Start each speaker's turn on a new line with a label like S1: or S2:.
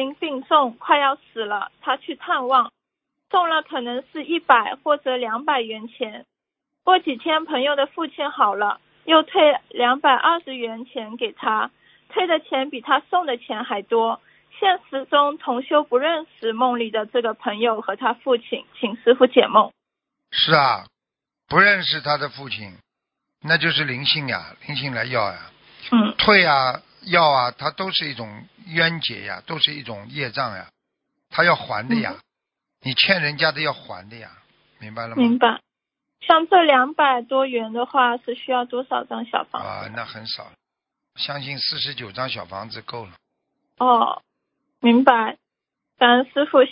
S1: 亲病重，快要死了，他去探望，送了可能是100或者200元钱。过几天朋友的父亲好了，又退220元钱给他，退的钱比他送的钱还多。现实中同修不认识梦里的这个朋友和他父亲，请师父解梦。
S2: 是啊，不认识他的父亲，那就是灵性呀，灵性来要呀。退啊要啊，它都是一种冤结呀，都是一种业障呀，他要还的呀。你欠人家的要还的呀，明白了吗？
S1: 明白。像这200多元的话，是需要多少张小房子？
S2: 啊，那很少，相信49张小房子够了。
S1: 哦，明白。感恩师父。